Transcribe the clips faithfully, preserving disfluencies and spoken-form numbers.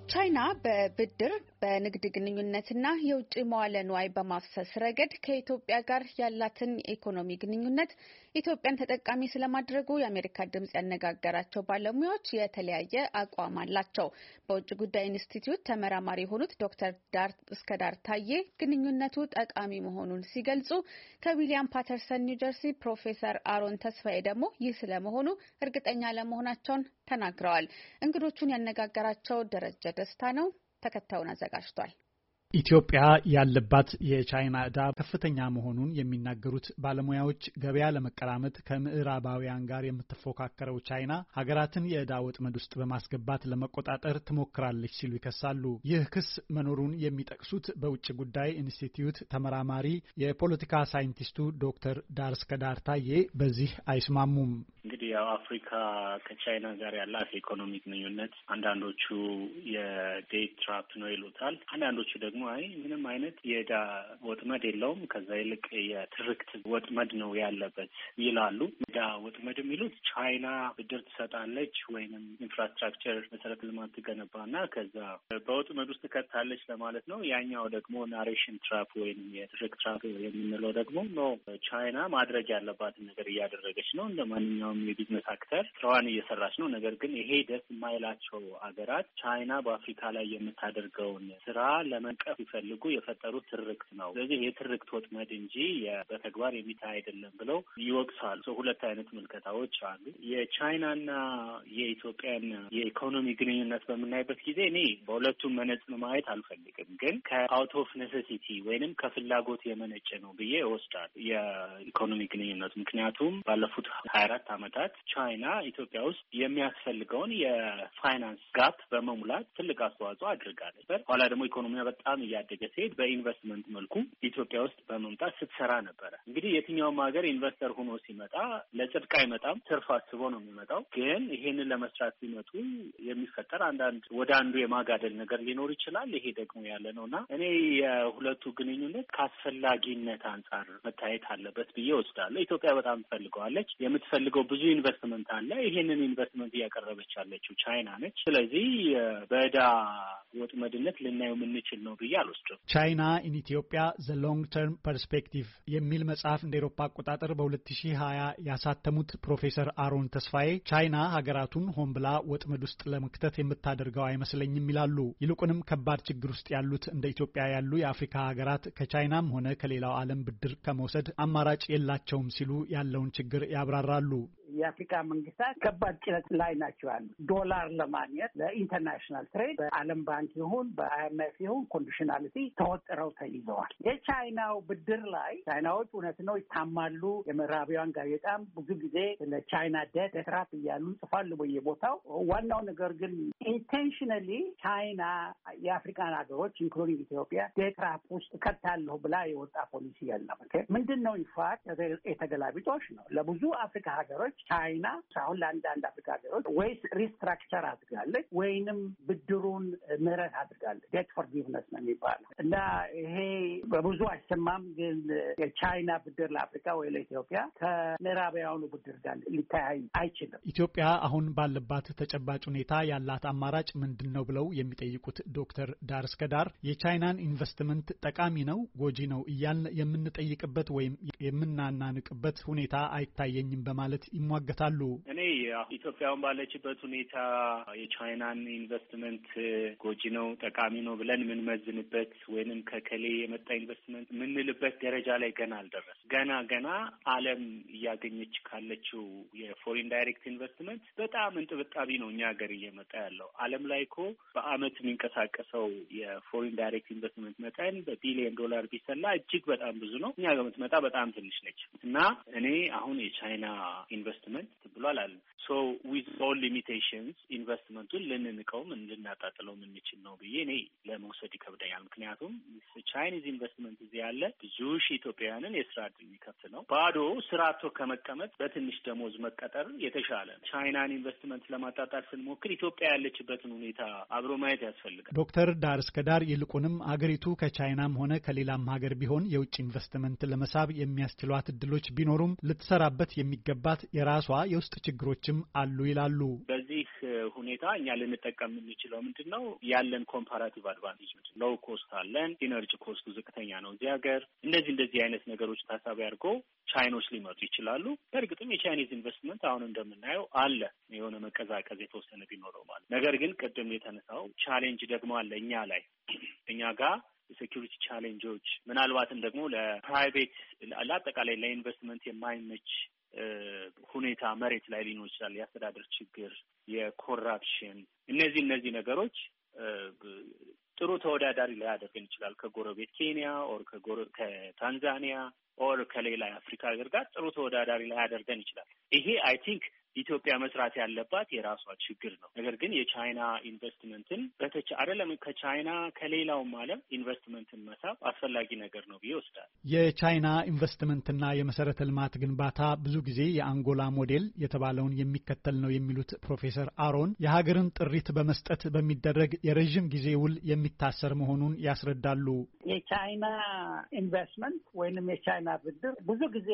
ቻይና በብድር በንግድ ግንኙነትና የውጭ መዋለ ንዋይ በማፍሰስ ረገድ ከኢትዮጵያ ጋር ያላትን የኢኮኖሚ ግንኙነት ኢትዮጵያን ተጠቃሚ ስለማድረጉ የአሜሪካ ድምጽ ያነጋገራቸው ባለሙያዎች የተለያየ አቋም አላቸው። በውጭ ጉዳይ ኢንስቲትዩት ተመራማሪ የሆኑት ዶክተር ዳር እስከዳር ታዬ ግንኙነቱ ጠቃሚ መሆኑን ሲገልጹ፣ ከዊሊያም ፓተርሰን ኒውጀርሲ ፕሮፌሰር አሮን ተስፋዬ ደግሞ ይህ ስለመሆኑ እርግጠኛ ለመሆናቸውን ተናግረዋል። እንግዶቹን ያነጋገራቸው ደረጀ ደስታ ነው። ተከታዩን አዘጋጅቷል። ኢትዮጵያ ያለባት የቻይና ዕዳ ከፍተኛ መሆኑን የሚናገሩት ባለሙያዎች ገበያ ለመቀራመት ከምዕራባውያን ጋር የምትፎካከረው ቻይና ሀገራትን የዕዳ ወጥመድ ውስጥ በማስገባት ለመቆጣጠር ትሞክራለች ሲሉ ይከሳሉ። ይህ ክስ መኖሩን የሚጠቅሱት በውጭ ጉዳይ ኢንስቲትዩት ተመራማሪ የፖለቲካ ሳይንቲስቱ ዶክተር ዳር እስከዳር ታዬ በዚህ አይስማሙም። እንግዲህ ያው አፍሪካ ከቻይና ጋር ያላት የኢኮኖሚ ግንኙነት አንዳንዶቹ የዴት ትራፕ ነው ይሉታል። አንዳንዶቹ ደግሞ አይ ምንም አይነት የዕዳ ወጥመድ የለውም፣ ከዛ ይልቅ የትርክት ወጥመድ ነው ያለበት ይላሉ። ዕዳ ወጥመድ የሚሉት ቻይና ብድር ትሰጣለች ወይንም ኢንፍራስትራክቸር መሰረተ ልማት ትገነባና ከዛ በወጥመድ ውስጥ ትከታለች ለማለት ነው። ያኛው ደግሞ ናሬሽን ትራፕ ወይንም የትርክት ትራፕ የምንለው ደግሞ ነው ቻይና ማድረግ ያለባትን ነገር እያደረገች ነው፣ እንደ ማንኛውም የቢዝነስ አክተር ስራዋን እየሰራች ነው። ነገር ግን ይሄ ደስ የማይላቸው አገራት ቻይና በአፍሪካ ላይ የምታደርገውን ስራ ለመንቀ ሲፈልጉ የፈጠሩት ትርክት ነው። ስለዚህ የትርክት ወጥመድ እንጂ በተግባር የሚታይ አይደለም ብለው ይወቅሳሉ። ሁለት አይነት ምልከታዎች አሉ። የቻይናና የኢትዮጵያን የኢኮኖሚ ግንኙነት በምናይበት ጊዜ እኔ በሁለቱም መነጽር ማየት አልፈልግም፣ ግን ከአውት ኦፍ ኔሴሲቲ ወይንም ከፍላጎት የመነጨ ነው ብዬ እወስዳለሁ የኢኮኖሚ ግንኙነት። ምክንያቱም ባለፉት ሀያ አራት ዓመታት ቻይና ኢትዮጵያ ውስጥ የሚያስፈልገውን የፋይናንስ ጋፕ በመሙላት ትልቅ አስተዋጽኦ አድርጋለች። ኋላ ደግሞ ኢኮኖሚያ በጣም እያደገ ሲሄድ በኢንቨስትመንት መልኩ ኢትዮጵያ ውስጥ በመምጣት ስትሰራ ነበረ። እንግዲህ የትኛውም ሀገር ኢንቨስተር ሆኖ ሲመጣ ለጽድቅ አይመጣም፣ ትርፍ አስቦ ነው የሚመጣው። ግን ይሄንን ለመስራት ሲመጡ የሚፈጠር አንዳንድ ወደ አንዱ የማጋደል ነገር ሊኖር ይችላል። ይሄ ደግሞ ያለ ነው እና እኔ የሁለቱ ግንኙነት ከአስፈላጊነት አንጻር መታየት አለበት ብዬ ወስዳለሁ። ኢትዮጵያ በጣም ትፈልገዋለች። የምትፈልገው ብዙ ኢንቨስትመንት አለ። ይሄንን ኢንቨስትመንት እያቀረበች ያለችው ቻይና ነች። ስለዚህ በዕዳ ወጥመድነት ልናየው የምንችል ነው ብዬ አልወስድም። ቻይና ኢን ኢትዮጵያ ዘ ሎንግ ተርም ፐርስፔክቲቭ የሚል መጽሐፍ እንደ ኤሮፓ አቆጣጠር በሁለት ሺህ ሀያ ያሳተሙት ፕሮፌሰር አሮን ተስፋዬ ቻይና ሀገራቱን ሆን ብላ ወጥመድ ውስጥ ለመክተት የምታደርገው አይመስለኝም ይላሉ። ይልቁንም ከባድ ችግር ውስጥ ያሉት እንደ ኢትዮጵያ ያሉ የአፍሪካ ሀገራት ከቻይናም ሆነ ከሌላው ዓለም ብድር ከመውሰድ አማራጭ የላቸውም ሲሉ ያለውን ችግር ያብራራሉ። የአፍሪካ መንግስታት ከባድ ጭነት ላይ ናቸው ያሉ ዶላር ለማግኘት ለኢንተርናሽናል ትሬድ በዓለም ባንክ ይሁን በአይኤምኤፍ ይሁን ኮንዲሽናሊቲ ተወጥረው ተይዘዋል። የቻይናው ብድር ላይ ቻይናዎች እውነት ነው ይታማሉ። የምዕራባውያን ጋዜጣም ብዙ ጊዜ ለቻይና ዴት ትራፕ እያሉ ጽፋሉ በየቦታው። ዋናው ነገር ግን ኢንቴንሽናሊ ቻይና የአፍሪካን ሀገሮች ኢንክሉዲንግ ኢትዮጵያ ዴት ትራፕ ውስጥ ከታለሁ ብላ የወጣ ፖሊሲ የለም። ምንድን ነው ኢንፋክት የተገላቢጦሽ ነው። ለብዙ አፍሪካ ሀገሮች ቻይና አሁን ለአንዳንድ አፍሪካ ሀገሮች ወይስ ሪስትራክቸር አድርጋለች ወይንም ብድሩን ምህረት አድርጋለች። ዴት ፎርጊቭነስ ነው የሚባለው እና ይሄ በብዙ አይሰማም። ግን የቻይና ብድር ለአፍሪካ ወይ ለኢትዮጵያ ከምዕራባውያኑ ብድር ጋር ሊተያይ አይችልም። ኢትዮጵያ አሁን ባለባት ተጨባጭ ሁኔታ ያላት አማራጭ ምንድን ነው ብለው የሚጠይቁት ዶክተር ዳር እስከዳር የቻይናን ኢንቨስትመንት ጠቃሚ ነው ጎጂ ነው እያልን የምንጠይቅበት ወይም የምናናንቅበት ሁኔታ አይታየኝም በማለት ይሟገታሉ። እኔ ኢትዮጵያውን ባለችበት ሁኔታ የቻይናን ኢንቨስትመንት ጎጂ ነው ጠቃሚ ነው ብለን የምንመዝንበት ወይንም ከከሌ የመጣ ኢንቨስትመንት የምንልበት ደረጃ ላይ ገና አልደረስም። ገና ገና ዓለም እያገኘች ካለችው የፎሪን ዳይሬክት ኢንቨስትመንት በጣም እንጥብጣቢ ነው እኛ ሀገር እየመጣ ያለው። ዓለም ላይ እኮ በአመት የሚንቀሳቀሰው የፎሪን ዳይሬክት ኢንቨስትመንት መጠን በቢሊዮን ዶላር ቢሰላ እጅግ በጣም ብዙ ነው። እኛ ጋር የምትመጣ በጣም ትንሽ ነች እና እኔ አሁን የቻይና ኢንቨስትመንት ብሏል አለ ሶ ዊዝ ኦል ሊሚቴሽንስ ኢንቨስትመንቱን ልንንቀውም ልናጣጥለው የምንችል ነው ብዬ እኔ ለመውሰድ ይከብደኛል። ምክንያቱም ቻይኒዝ ኢንቨስትመንት እዚህ ያለ ብዙ ሺህ ኢትዮጵያውያንን የስራ ዕድል የሚከፍት ነው። ባዶ ስራ አጥቶ ከመቀመጥ በትንሽ ደሞዝ መቀጠር የተሻለ ነው። ቻይናን ኢንቨስትመንት ለማጣጣል ስንሞክር ኢትዮጵያ ያለችበትን ሁኔታ አብሮ ማየት ያስፈልጋል። ዶክተር ዳር እስከዳር ይልቁንም አገሪቱ ከቻይናም ሆነ ከሌላም ሀገር ቢሆን የውጭ ኢንቨስትመንት ለመሳብ የሚያስችሏት እድሎች ቢኖሩም ልትሰራበት የሚገባት የራ የራሷ የውስጥ ችግሮችም አሉ ይላሉ። በዚህ ሁኔታ እኛ ልንጠቀም የምንችለው ምንድነው? ያለን ኮምፓራቲቭ አድቫንቴጅ ምንድነው? ሎው ኮስት አለን፣ ኢነርጂ ኮስቱ ዝቅተኛ ነው እዚህ ሀገር። እንደዚህ እንደዚህ አይነት ነገሮች ታሳቢ አድርጎ ቻይኖች ሊመጡ ይችላሉ። በእርግጥም የቻይኒዝ ኢንቨስትመንት አሁን እንደምናየው አለ፣ የሆነ መቀዛቀዝ የተወሰነ ቢኖረው ማለት። ነገር ግን ቅድም የተነሳው ቻሌንጅ ደግሞ አለ እኛ ላይ እኛ ጋር የሴኩሪቲ ቻሌንጆች፣ ምናልባትም ደግሞ ለፕራይቬት ለአጠቃላይ ለኢንቨስትመንት የማይመች ሁኔታ መሬት ላይ ሊኖር ይችላል። የአስተዳደር ችግር፣ የኮራፕሽን፣ እነዚህ እነዚህ ነገሮች ጥሩ ተወዳዳሪ ሊያደርገን ይችላል ከጎረቤት ኬንያ ኦር ከታንዛኒያ ኦር ከሌላ የአፍሪካ ሀገር ጋር ጥሩ ተወዳዳሪ ሊያደርገን ይችላል። ይሄ አይ ቲንክ ኢትዮጵያ መስራት ያለባት የራሷ ችግር ነው። ነገር ግን የቻይና ኢንቨስትመንትን በተቻ አይደለም ከቻይና ከሌላውም ዓለም ኢንቨስትመንትን መሳብ አስፈላጊ ነገር ነው ብዬ ወስዳለሁ። የቻይና ኢንቨስትመንትና የመሰረተ ልማት ግንባታ ብዙ ጊዜ የአንጎላ ሞዴል የተባለውን የሚከተል ነው የሚሉት ፕሮፌሰር አሮን የሀገርን ጥሪት በመስጠት በሚደረግ የረዥም ጊዜ ውል የሚታሰር መሆኑን ያስረዳሉ። የቻይና ኢንቨስትመንት ወይንም የቻይና ብድር ብዙ ጊዜ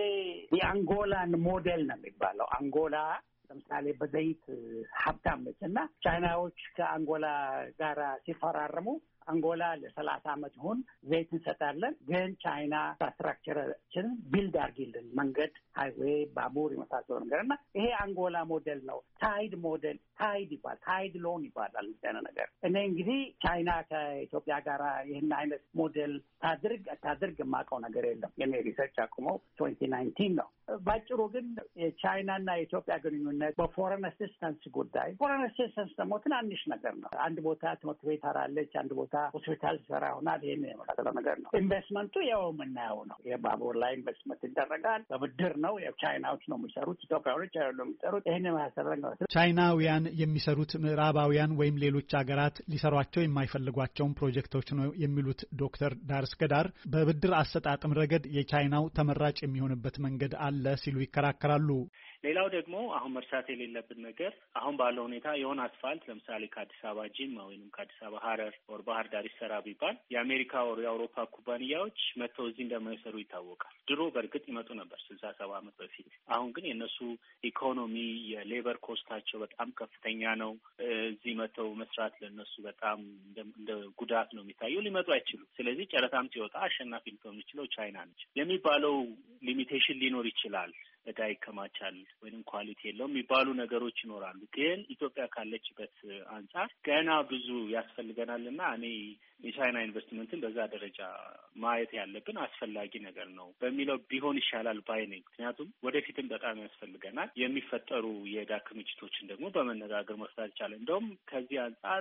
የአንጎላን ሞዴል ነው የሚባለው። አንጎላ ለምሳሌ በዘይት ሀብታም ነች እና ቻይናዎች ከአንጎላ ጋራ ሲፈራረሙ አንጎላ ለሰላሳ ዓመት ይሁን ዘይት እንሰጣለን፣ ግን ቻይና ኢንፍራስትራክቸራችንን ቢልድ አድርጊልን፣ መንገድ፣ ሃይዌይ፣ ባቡር የመሳሰሉ ነገር እና ይሄ አንጎላ ሞዴል ነው። ታይድ ሞዴል ታይድ ይባላል፣ ታይድ ሎን ይባላል እንደነ ነገር። እኔ እንግዲህ ቻይና ከኢትዮጵያ ጋር ይህን አይነት ሞዴል ታድርግ ታድርግ የማውቀው ነገር የለም። የኔ ሪሰርች አቁመው ትዌንቲ ናይንቲን ነው። ባጭሩ ግን የቻይናና የኢትዮጵያ ግንኙነት በፎሬን አሲስታንስ ጉዳይ፣ ፎሬን አሲስታንስ ደግሞ ትናንሽ ነገር ነው። አንድ ቦታ ትምህርት ቤት አራለች፣ አንድ ቦታ ሆስፒታል ሰራ ሆናል። ይሄን የመሳሰለው ነገር ነው። ኢንቨስትመንቱ ያው የምናየው ነው። የባቡር ላይ ኢንቨስትመንት ይደረጋል፣ በብድር ነው። የቻይናዎች ነው የሚሰሩት፣ ኢትዮጵያዎች አይደሉም የሚሰሩት። ይሄን የመሳሰለው ነው። ቻይናውያን የሚሰሩት ምዕራባውያን ወይም ሌሎች ሀገራት ሊሰሯቸው የማይፈልጓቸውን ፕሮጀክቶች ነው የሚሉት ዶክተር ዳርስከዳር በብድር አሰጣጥም ረገድ የቻይናው ተመራጭ የሚሆንበት መንገድ አለ ሲሉ ይከራከራሉ። ሌላው ደግሞ አሁን መርሳት የሌለብን ነገር አሁን ባለው ሁኔታ የሆነ አስፋልት ለምሳሌ ከአዲስ አበባ ጂማ ወይንም ከአዲስ አበባ ሀረር ወር ባህር ዳር ይሰራ ቢባል የአሜሪካ ወር የአውሮፓ ኩባንያዎች መጥተው እዚህ እንደማይሰሩ ይታወቃል። ድሮ በእርግጥ ይመጡ ነበር ስልሳ ሰባ ዓመት በፊት። አሁን ግን የእነሱ ኢኮኖሚ የሌበር ኮስታቸው በጣም ከፍተኛ ነው። እዚህ መጥተው መስራት ለእነሱ በጣም እንደ ጉዳት ነው የሚታየው። ሊመጡ አይችሉም። ስለዚህ ጨረታም ሲወጣ አሸናፊ ልትሆን የሚችለው ቻይና ነች የሚባለው ሊሚቴሽን ሊኖር ይችላል። እዳ ይከማቻል ወይም ኳሊቲ የለውም የሚባሉ ነገሮች ይኖራሉ። ግን ኢትዮጵያ ካለችበት አንጻር ገና ብዙ ያስፈልገናልና እኔ የቻይና ኢንቨስትመንትን በዛ ደረጃ ማየት ያለብን አስፈላጊ ነገር ነው በሚለው ቢሆን ይሻላል ባይ ነኝ። ምክንያቱም ወደፊትም በጣም ያስፈልገናል። የሚፈጠሩ የዕዳ ክምችቶችን ደግሞ በመነጋገር መፍታት ይቻላል። እንደውም ከዚህ አንጻር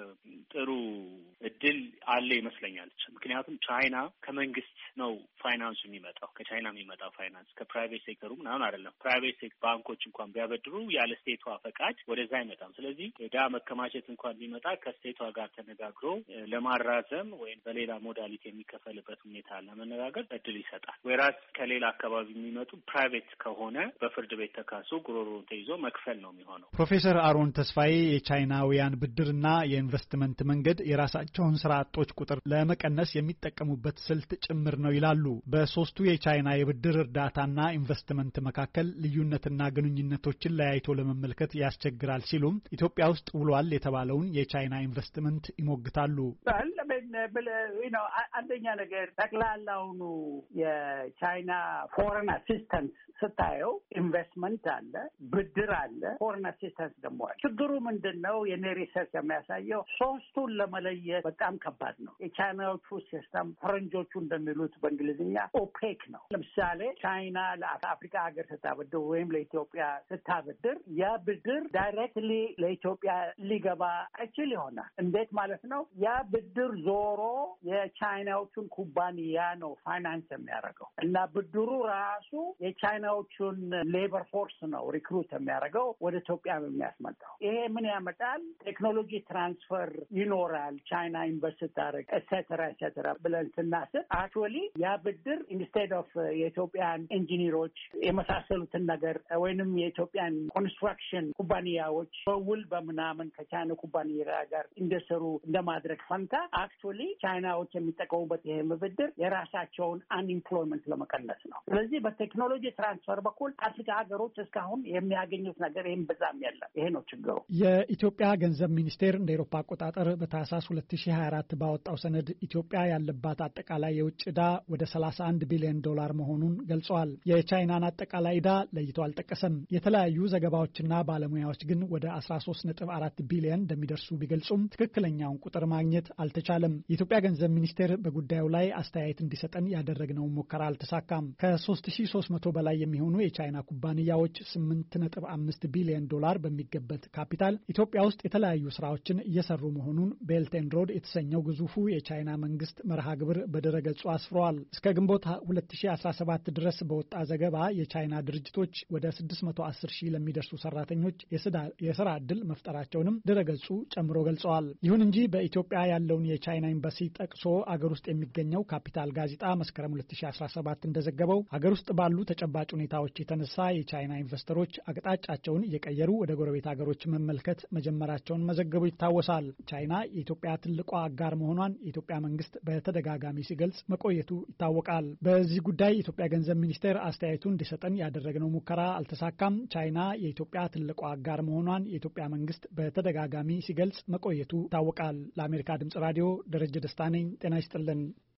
ጥሩ እድል አለ ይመስለኛል። ምክንያቱም ቻይና ከመንግስት ነው ፋይናንሱ የሚመጣው፣ ከቻይና የሚመጣው ፋይናንስ ከፕራይቬት ሴክተሩ ምናምን አይደለም። ፕራይቬት ሴክተር ባንኮች እንኳን ቢያበድሩ ያለ ስቴቷ ፈቃድ ወደዛ አይመጣም። ስለዚህ ዕዳ መከማቸት እንኳን ቢመጣ ከስቴቷ ጋር ተነጋግሮ ለማራዘም ወይም በሌላ ሞዳሊቲ የሚከፈልበት ሁኔታ ለመነጋገር እድል ይሰጣል። ወይራስ ከሌላ አካባቢ የሚመጡ ፕራይቬት ከሆነ በፍርድ ቤት ተካሶ ጉሮሮን ተይዞ መክፈል ነው የሚሆነው። ፕሮፌሰር አሮን ተስፋዬ የቻይናውያን ብድርና የኢንቨስትመንት መንገድ የራሳቸውን ስራ አጦች ቁጥር ለመቀነስ የሚጠቀሙበት ስልት ጭምር ነው ይላሉ። በሶስቱ የቻይና የብድር እርዳታና ኢንቨስትመንት መካከል ልዩነትና ግንኙነቶችን ለያይቶ ለመመልከት ያስቸግራል ሲሉም ኢትዮጵያ ውስጥ ውሏል የተባለውን የቻይና ኢንቨስትመንት ይሞግታሉ። አንደኛ ነገር ጠቅላላውኑ የቻይና ፎሬን አሲስታንስ ስታየው ኢንቨስትመንት አለ፣ ብድር አለ፣ ፎሬን አሲስታንስ ደግሞ አለ። ችግሩ ምንድን ነው? የኔ ሪሰርች የሚያሳየው ሶስቱን ለመለየት በጣም ከባድ ነው። የቻይናዎቹ ሲስተም ፈረንጆቹ እንደሚሉት በእንግሊዝኛ ኦፔክ ነው። ለምሳሌ ቻይና ለአፍሪካ ሀገር ስታበድር ወይም ለኢትዮጵያ ስታበድር ያ ብድር ዳይሬክትሊ ለኢትዮጵያ ሊገባ አይችል ይሆናል። እንዴት ማለት ነው? ያ ብድር ዞሮ የቻይናዎቹን ኩባንያ ነው ፋይናንስ የሚያደርገው እና ብድሩ ራሱ የቻይናዎቹን ሌበር ፎርስ ነው ሪክሩት የሚያደርገው ወደ ኢትዮጵያ የሚያስመጣው። ይሄ ምን ያመጣል? ቴክኖሎጂ ትራንስፈር ይኖራል። ቻይና ኢንቨስት ታደርግ ኤትሴተራ ኤትሴተራ ብለን ስናስብ አክቹዋሊ ያ ብድር ኢንስቴድ ኦፍ የኢትዮጵያን ኢንጂኒሮች የመሳሰሉትን ነገር ወይንም የኢትዮጵያን ኮንስትራክሽን ኩባንያዎች በውል በምናምን ከቻይና ኩባንያ ጋር እንደሰሩ እንደማድረግ ፈንታ አክቹዋሊ ቻይናዎች የሚጠቀሙበት ይሄ ብድር የራሳቸውን አንኢምፕሎይመንት ለመቀነስ ነው። ስለዚህ በቴክኖሎጂ ትራንስፈር በኩል አፍሪካ ሀገሮች እስካሁን የሚያገኙት ነገር ይህም በዛም የለም። ይሄ ነው ችግሩ። የኢትዮጵያ ገንዘብ ሚኒስቴር እንደ ኤሮፓ አቆጣጠር በታህሳስ ሁለት ሺህ ሀያ አራት ባወጣው ሰነድ ኢትዮጵያ ያለባት አጠቃላይ የውጭ ዕዳ ወደ ሰላሳ አንድ ቢሊዮን ዶላር መሆኑን ገልጿል። የቻይናን አጠቃላይ ዕዳ ለይቶ አልጠቀሰም። የተለያዩ ዘገባዎችና ባለሙያዎች ግን ወደ አስራ ሶስት ነጥብ አራት ቢሊዮን እንደሚደርሱ ቢገልጹም ትክክለኛውን ቁጥር ማግኘት አልተቻለም። የኢትዮጵያ ገንዘብ ሚኒስቴር በጉዳዩ ላይ አስተያየት እንዲሰጠን ያደረግነው ሙከራ አልተሳካም። ከሶስት ሺህ ሶስት መቶ በላይ የሚሆኑ የቻይና ኩባንያዎች ስምንት ነጥብ አምስት ቢሊዮን ዶላር በሚገበት ካፒታል ኢትዮጵያ ውስጥ የተለያዩ ስራዎችን እየሰሩ መሆኑን ቤልት ኤንድ ሮድ የተሰኘው ግዙፉ የቻይና መንግስት መርሃ ግብር በድረገጹ አስፍሯል። እስከ ግንቦት ሁለት ሺህ አስራ ሰባት ድረስ በወጣ ዘገባ የቻይና ድርጅቶች ወደ ስድስት መቶ አስር ሺህ ለሚደርሱ ሰራተኞች የስራ ዕድል መፍጠራቸውንም ድረገጹ ጨምሮ ገልጸዋል። ይሁን እንጂ በኢትዮጵያ ያለውን የቻይና ኤምባሲ ጠቅሶ አገር ውስጥ የሚገኘው ካፒታል ጋዜጣ መስከረም ሁለት ሺህ አስራ ሰባት እንደዘገበው አገር ውስጥ ባሉ ተጨባጭ ሁኔታዎች የተነሳ የቻይና ኢንቨስተሮች አቅጣጫቸውን እየቀየሩ ወደ ጎረቤት ሀገሮች መመልከት መጀመራቸውን መዘገቡ ይታወሳል። ቻይና የኢትዮጵያ ትልቋ አጋር መሆኗን የኢትዮጵያ መንግስት በተደጋጋሚ ሲገልጽ መቆየቱ ይታወቃል። በዚህ ጉዳይ የኢትዮጵያ ገንዘብ ሚኒስቴር አስተያየቱን እንዲሰጠን ያደረግነው ሙከራ አልተሳካም። ቻይና የኢትዮጵያ ትልቋ አጋር መሆኗን የኢትዮጵያ መንግስት በተደጋጋሚ ሲገልጽ መቆየቱ ይታወቃል። ለአሜሪካ ድምጽ ራዲዮ ደረጀ ደስታ ነኝ። ጤና ይስጥልን።